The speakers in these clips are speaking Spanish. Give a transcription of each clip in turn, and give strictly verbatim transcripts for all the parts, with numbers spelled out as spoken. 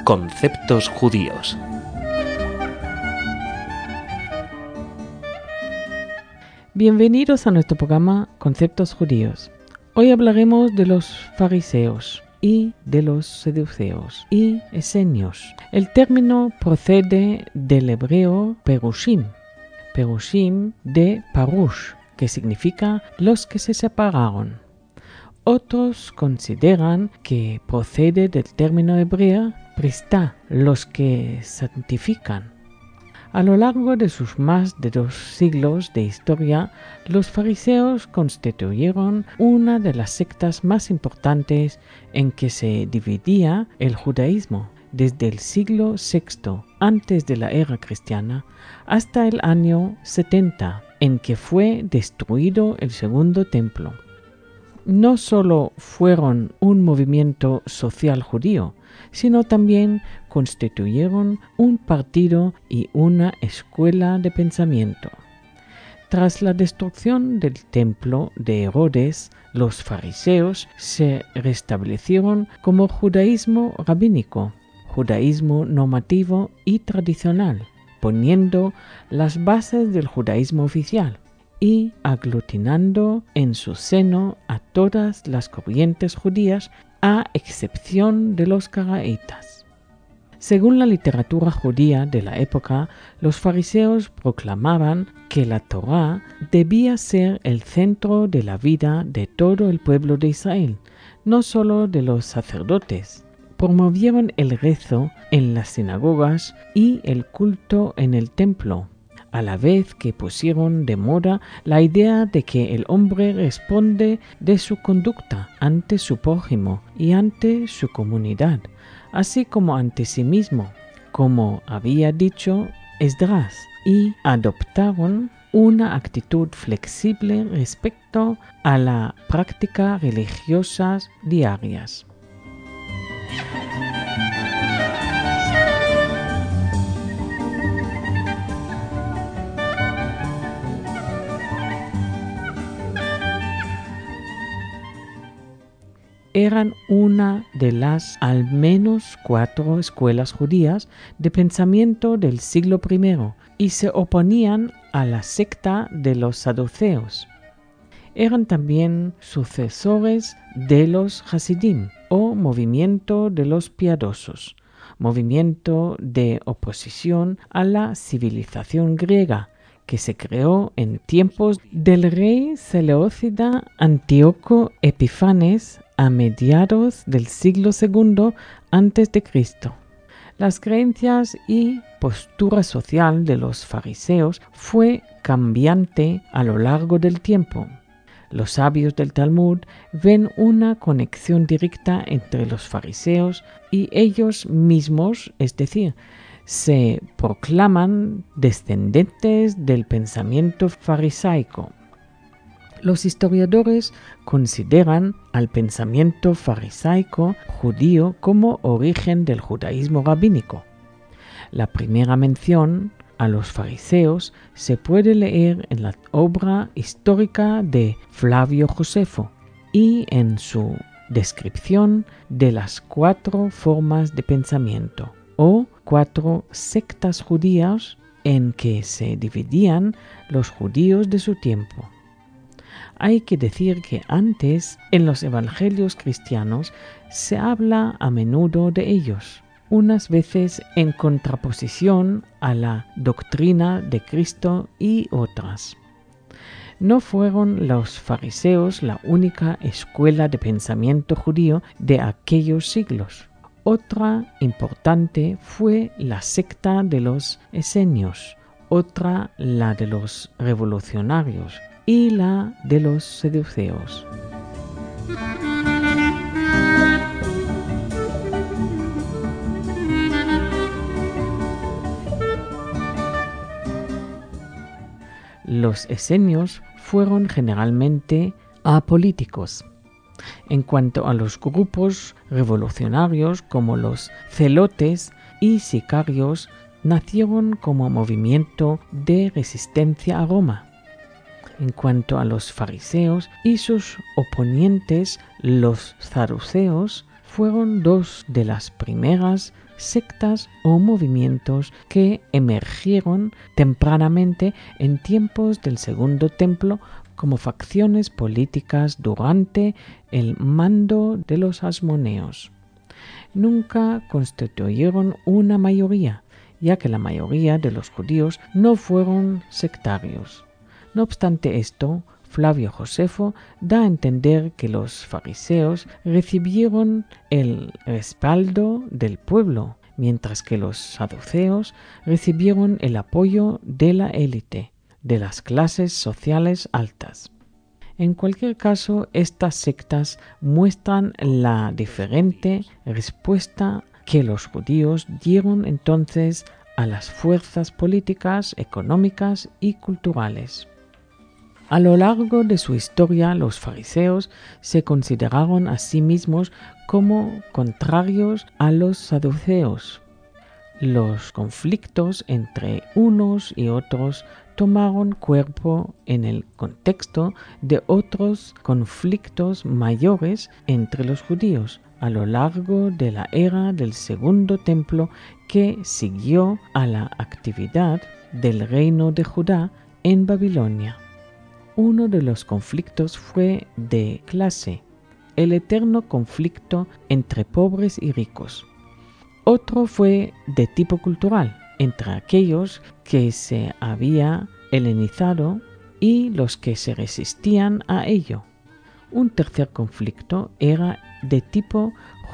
Conceptos judíos. Bienvenidos a nuestro programa Conceptos judíos. Hoy hablaremos de los fariseos y de los saduceos y esenios. El término procede del hebreo perushim, perushim de parush, que significa los que se separaron. Otros consideran que procede del término hebreo pristá, los que santifican. A lo largo de sus más de dos siglos de historia, los fariseos constituyeron una de las sectas más importantes en que se dividía el judaísmo desde el siglo sexto antes de la era cristiana hasta el año setenta, en que fue destruido el segundo templo. No solo fueron un movimiento social judío, sino también constituyeron un partido y una escuela de pensamiento. Tras la destrucción del templo de Herodes, los fariseos se restablecieron como judaísmo rabínico, judaísmo normativo y tradicional, poniendo las bases del judaísmo oficial y aglutinando en su seno a todas las corrientes judías a excepción de los caraítas. Según la literatura judía de la época, los fariseos proclamaban que la Torá debía ser el centro de la vida de todo el pueblo de Israel, no solo de los sacerdotes. Promovieron el rezo en las sinagogas y el culto en el templo, a la vez que pusieron de moda la idea de que el hombre responde de su conducta ante su prójimo y ante su comunidad, así como ante sí mismo, como había dicho Esdras, y adoptaron una actitud flexible respecto a la práctica religiosas diarias. Eran una de las al menos cuatro escuelas judías de pensamiento del siglo primero y se oponían a la secta de los saduceos. Eran también sucesores de los hasidim o movimiento de los piadosos, movimiento de oposición a la civilización griega que se creó en tiempos del rey seleucida Antíoco Epifanes a mediados del siglo segundo antes de Cristo. Las creencias y postura social de los fariseos fue cambiante a lo largo del tiempo. Los sabios del Talmud ven una conexión directa entre los fariseos y ellos mismos, es decir, se proclaman descendientes del pensamiento farisaico. Los historiadores consideran al pensamiento farisaico judío como origen del judaísmo rabínico. La primera mención a los fariseos se puede leer en la obra histórica de Flavio Josefo y en su descripción de las cuatro formas de pensamiento o cuatro sectas judías en que se dividían los judíos de su tiempo. Hay que decir que antes, en los evangelios cristianos, se habla a menudo de ellos, unas veces en contraposición a la doctrina de Cristo y otras. No fueron los fariseos la única escuela de pensamiento judío de aquellos siglos. Otra importante fue la secta de los esenios, otra la de los revolucionarios y la de los saduceos. Los esenios fueron generalmente apolíticos. En cuanto a los grupos revolucionarios como los celotes y sicarios, nacieron como movimiento de resistencia a Roma. En cuanto a los fariseos y sus oponentes, los saduceos, fueron dos de las primeras sectas o movimientos que emergieron tempranamente en tiempos del Segundo Templo como facciones políticas durante el mando de los asmoneos. Nunca constituyeron una mayoría, ya que la mayoría de los judíos no fueron sectarios. No obstante esto, Flavio Josefo da a entender que los fariseos recibieron el respaldo del pueblo, mientras que los saduceos recibieron el apoyo de la élite, de las clases sociales altas. En cualquier caso, estas sectas muestran la diferente respuesta que los judíos dieron entonces a las fuerzas políticas, económicas y culturales. A lo largo de su historia, los fariseos se consideraron a sí mismos como contrarios a los saduceos. Los conflictos entre unos y otros tomaron cuerpo en el contexto de otros conflictos mayores entre los judíos a lo largo de la era del Segundo Templo que siguió a la actividad del reino de Judá en Babilonia. Uno de los conflictos fue de clase, el eterno conflicto entre pobres y ricos. Otro fue de tipo cultural, entre aquellos que se había helenizado y los que se resistían a ello. Un tercer conflicto era de tipo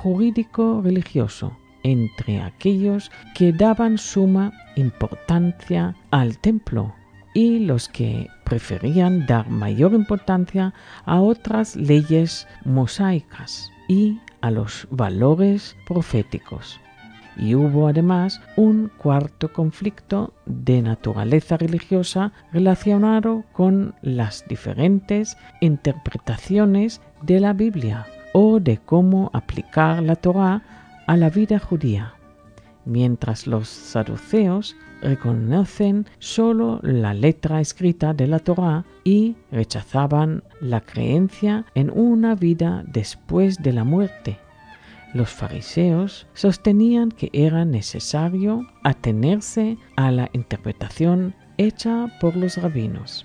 jurídico-religioso, entre aquellos que daban suma importancia al templo y los que preferían dar mayor importancia a otras leyes mosaicas y a los valores proféticos. Y hubo además un cuarto conflicto de naturaleza religiosa relacionado con las diferentes interpretaciones de la Biblia o de cómo aplicar la Torá a la vida judía, mientras los saduceos reconocen solo la letra escrita de la Torá y rechazaban la creencia en una vida después de la muerte. Los fariseos sostenían que era necesario atenerse a la interpretación hecha por los rabinos.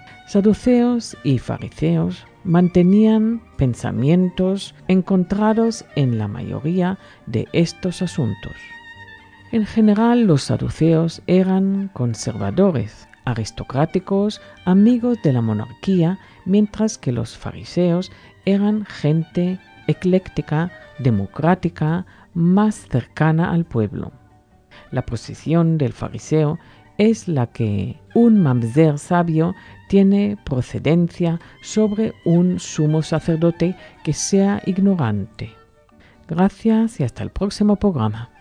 Saduceos y fariseos mantenían pensamientos encontrados en la mayoría de estos asuntos. En general, los saduceos eran conservadores, aristocráticos, amigos de la monarquía, mientras que los fariseos eran gente ecléctica, democrática, más cercana al pueblo. La posición del fariseo es la que un mamzer sabio tiene procedencia sobre un sumo sacerdote que sea ignorante. Gracias y hasta el próximo programa.